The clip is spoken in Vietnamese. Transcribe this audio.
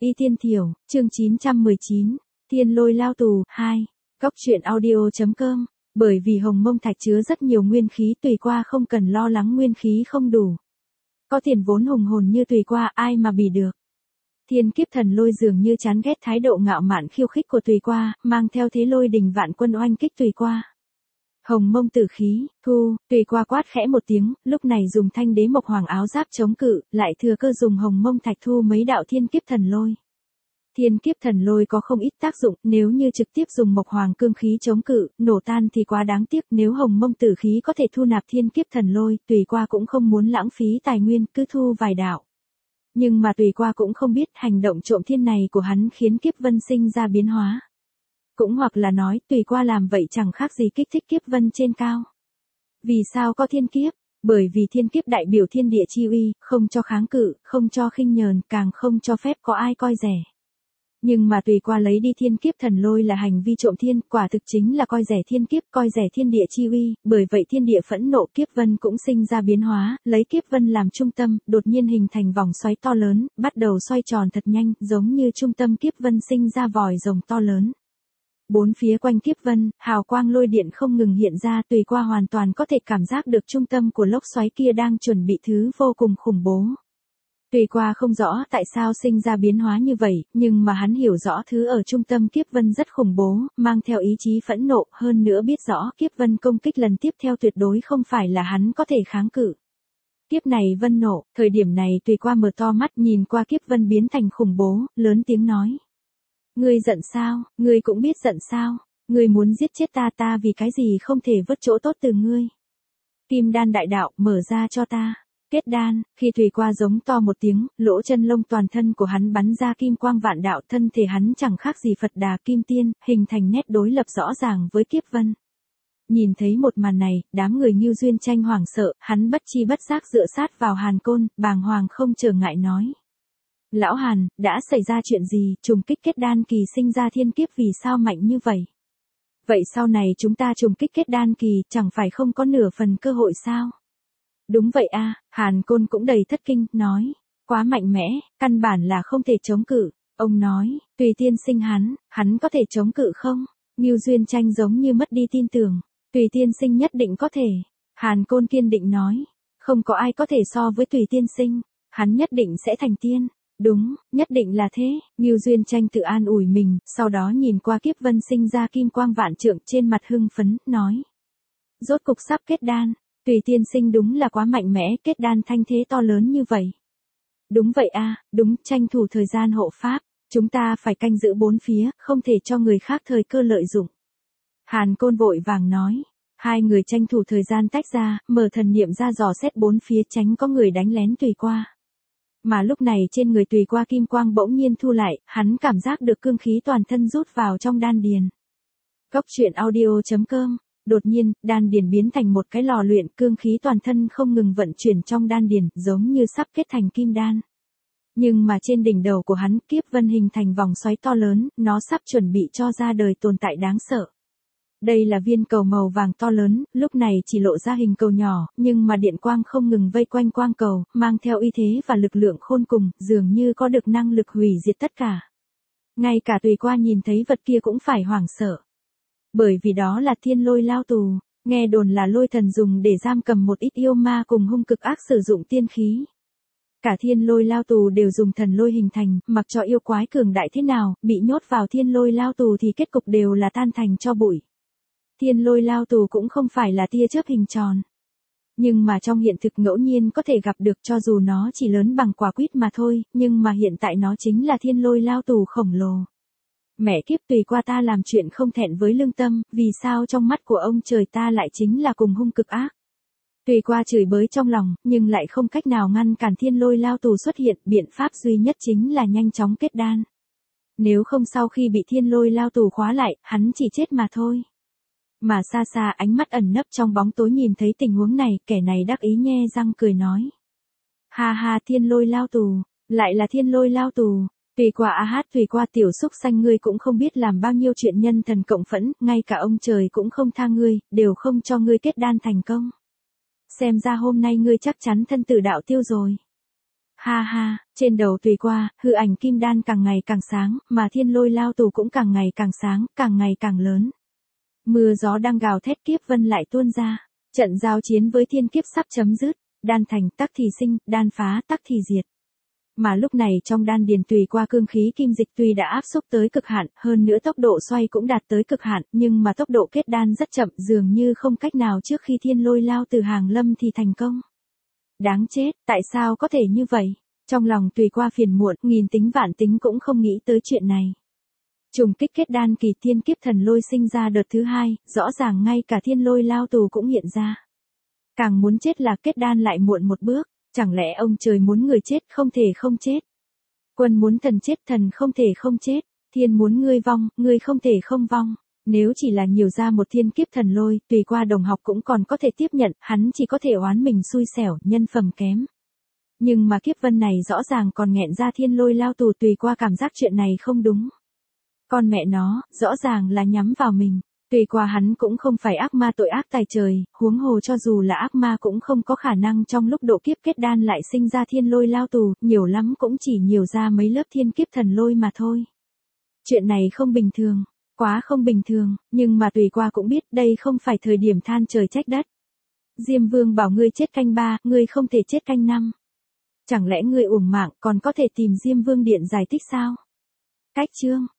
Y Tiên Thiểu, chương 919, Thiên Lôi Lao Tù, 2, Cóc truyện audio.com. Bởi vì hồng mông thạch chứa rất nhiều nguyên khí, Tùy Qua không cần lo lắng nguyên khí không đủ. Có tiền vốn hùng hồn như Tùy Qua, ai mà bì được. Thiên Kiếp Thần Lôi dường như chán ghét thái độ ngạo mạn khiêu khích của Tùy Qua, mang theo thế lôi đình vạn quân oanh kích Tùy Qua. Hồng mông tử khí, thu, Tùy Qua quát khẽ một tiếng, lúc này dùng thanh đế mộc hoàng áo giáp chống cự, lại thừa cơ dùng hồng mông thạch thu mấy đạo thiên kiếp thần lôi. Thiên kiếp thần lôi có không ít tác dụng, nếu như trực tiếp dùng mộc hoàng cương khí chống cự, nổ tan thì quá đáng tiếc, nếu hồng mông tử khí có thể thu nạp thiên kiếp thần lôi, Tùy Qua cũng không muốn lãng phí tài nguyên, cứ thu vài đạo. Nhưng mà Tùy Qua cũng không biết hành động trộm thiên này của hắn khiến kiếp vân sinh ra biến hóa. Cũng hoặc là nói, Tùy Qua làm vậy chẳng khác gì kích thích kiếp vân trên cao. Vì sao có thiên kiếp? Bởi vì thiên kiếp đại biểu thiên địa chi uy, không cho kháng cự, không cho khinh nhờn, càng không cho phép có ai coi rẻ. Nhưng mà Tùy Qua lấy đi thiên kiếp thần lôi là hành vi trộm thiên, quả thực chính là coi rẻ thiên kiếp, coi rẻ thiên địa chi uy, bởi vậy thiên địa phẫn nộ, kiếp vân cũng sinh ra biến hóa, lấy kiếp vân làm trung tâm, đột nhiên hình thành vòng xoáy to lớn, bắt đầu xoay tròn thật nhanh, giống như trung tâm kiếp vân sinh ra vòi rồng to lớn. Bốn phía quanh kiếp vân, hào quang lôi điện không ngừng hiện ra, Tùy Qua hoàn toàn có thể cảm giác được trung tâm của lốc xoáy kia đang chuẩn bị thứ vô cùng khủng bố. Tùy Qua không rõ tại sao sinh ra biến hóa như vậy, nhưng mà hắn hiểu rõ thứ ở trung tâm kiếp vân rất khủng bố, mang theo ý chí phẫn nộ, hơn nữa biết rõ kiếp vân công kích lần tiếp theo tuyệt đối không phải là hắn có thể kháng cự. Kiếp này vân nộ, thời điểm này Tùy Qua mở to mắt nhìn qua kiếp vân biến thành khủng bố, lớn tiếng nói. Ngươi giận sao, ngươi cũng biết giận sao, ngươi muốn giết chết ta vì cái gì không thể vớt chỗ tốt từ ngươi. Kim đan đại đạo, mở ra cho ta. Kết đan, khi Tùy Qua giống to một tiếng, lỗ chân lông toàn thân của hắn bắn ra kim quang vạn đạo, thân thể hắn chẳng khác gì Phật Đà Kim Tiên, hình thành nét đối lập rõ ràng với kiếp vân. Nhìn thấy một màn này, đám người Ngưu Duyên Tranh hoảng sợ, hắn bất chi bất giác dựa sát vào Hàn Côn, bàng hoàng không trở ngại nói. Lão Hàn, đã xảy ra chuyện gì, trùng kích kết đan kỳ sinh ra thiên kiếp vì sao mạnh như vậy? Vậy sau này chúng ta trùng kích kết đan kỳ, chẳng phải không có nửa phần cơ hội sao? Đúng vậy a, Hàn Côn cũng đầy thất kinh, nói. Quá mạnh mẽ, căn bản là không thể chống cự. Ông nói, Tùy tiên sinh hắn có thể chống cự không? Ngưu Duyên Tranh giống như mất đi tin tưởng. Tùy tiên sinh nhất định có thể. Hàn Côn kiên định nói. Không có ai có thể so với Tùy tiên sinh. Hắn nhất định sẽ thành tiên. Đúng, nhất định là thế, Ngưu Duyên Tranh tự an ủi mình, sau đó nhìn qua kiếp vân sinh ra kim quang vạn trượng trên mặt hưng phấn, nói. Rốt cục sắp kết đan, Tùy tiên sinh đúng là quá mạnh mẽ, kết đan thanh thế to lớn như vậy. Đúng vậy a, đúng, tranh thủ thời gian hộ pháp, chúng ta phải canh giữ bốn phía, không thể cho người khác thời cơ lợi dụng. Hàn Côn vội vàng nói. Hai người tranh thủ thời gian tách ra, mở thần niệm ra dò xét bốn phía tránh có người đánh lén Tùy Qua. Mà lúc này trên người Tùy Qua kim quang bỗng nhiên thu lại, hắn cảm giác được cương khí toàn thân rút vào trong đan điền. Cóc truyện audio.com. Đột nhiên, đan điền biến thành một cái lò luyện, cương khí toàn thân không ngừng vận chuyển trong đan điền, giống như sắp kết thành kim đan. Nhưng mà trên đỉnh đầu của hắn, kiếp vân hình thành vòng xoáy to lớn, nó sắp chuẩn bị cho ra đời tồn tại đáng sợ. Đây là viên cầu màu vàng to lớn, lúc này chỉ lộ ra hình cầu nhỏ, nhưng mà điện quang không ngừng vây quanh quang cầu, mang theo uy thế và lực lượng khôn cùng, dường như có được năng lực hủy diệt tất cả. Ngay cả Tùy Qua nhìn thấy vật kia cũng phải hoảng sợ. Bởi vì đó là thiên lôi lao tù, nghe đồn là lôi thần dùng để giam cầm một ít yêu ma cùng hung cực ác sử dụng tiên khí. Cả thiên lôi lao tù đều dùng thần lôi hình thành, mặc cho yêu quái cường đại thế nào, bị nhốt vào thiên lôi lao tù thì kết cục đều là tan thành tro bụi. Thiên lôi lao tù cũng không phải là tia chớp hình tròn. Nhưng mà trong hiện thực ngẫu nhiên có thể gặp được cho dù nó chỉ lớn bằng quả quýt mà thôi, nhưng mà hiện tại nó chính là thiên lôi lao tù khổng lồ. Mẹ kiếp, Tùy Qua ta làm chuyện không thẹn với lương tâm, vì sao trong mắt của ông trời ta lại chính là cùng hung cực ác. Tùy Qua chửi bới trong lòng, nhưng lại không cách nào ngăn cản thiên lôi lao tù xuất hiện, biện pháp duy nhất chính là nhanh chóng kết đan. Nếu không sau khi bị thiên lôi lao tù khóa lại, hắn chỉ chết mà thôi. Mà xa xa ánh mắt ẩn nấp trong bóng tối nhìn thấy tình huống này, kẻ này đắc ý nhe răng cười nói. Ha ha, thiên lôi lao tù, lại là thiên lôi lao tù. Tùy Qua Tùy Qua tiểu xúc xanh, ngươi cũng không biết làm bao nhiêu chuyện nhân thần cộng phẫn, ngay cả ông trời cũng không tha ngươi, đều không cho ngươi kết đan thành công. Xem ra hôm nay ngươi chắc chắn thân tử đạo tiêu rồi. Ha ha, trên đầu Tùy Qua, hư ảnh kim đan càng ngày càng sáng, mà thiên lôi lao tù cũng càng ngày càng sáng, càng ngày càng lớn. Mưa gió đang gào thét, kiếp vân lại tuôn ra. Trận giao chiến với thiên kiếp sắp chấm dứt, đan thành tắc thì sinh, đan phá tắc thì diệt. Mà lúc này trong đan điền Tùy Qua cương khí kim dịch tuy đã áp xúc tới cực hạn, hơn nữa tốc độ xoay cũng đạt tới cực hạn, nhưng mà tốc độ kết đan rất chậm, dường như không cách nào trước khi thiên lôi lao từ hàng lâm thì thành công. Đáng chết, tại sao có thể như vậy? Trong lòng Tùy Qua phiền muộn, nghìn tính vạn tính cũng không nghĩ tới chuyện này. Trùng kích kết đan kỳ, thiên kiếp thần lôi sinh ra đợt thứ hai, rõ ràng ngay cả thiên lôi lao tù cũng hiện ra. Càng muốn chết là kết đan lại muộn một bước, chẳng lẽ ông trời muốn người chết không thể không chết? Quân muốn thần chết, thần không thể không chết, thiên muốn ngươi vong, ngươi không thể không vong. Nếu chỉ là nhiều ra một thiên kiếp thần lôi, Tùy Qua đồng học cũng còn có thể tiếp nhận, hắn chỉ có thể oán mình xui xẻo, nhân phẩm kém. Nhưng mà kiếp vân này rõ ràng còn nghẹn ra thiên lôi lao tù, Tùy Qua cảm giác chuyện này không đúng. Con mẹ nó, rõ ràng là nhắm vào mình. Tùy Qua hắn cũng không phải ác ma tội ác tài trời, huống hồ cho dù là ác ma cũng không có khả năng trong lúc độ kiếp kết đan lại sinh ra thiên lôi lao tù, nhiều lắm cũng chỉ nhiều ra mấy lớp thiên kiếp thần lôi mà thôi. Chuyện này không bình thường, quá không bình thường, nhưng mà Tùy Qua cũng biết đây không phải thời điểm than trời trách đất. Diêm Vương bảo ngươi chết canh 3, ngươi không thể chết canh 5. Chẳng lẽ ngươi uổng mạng còn có thể tìm Diêm Vương điện giải thích sao? Cách chương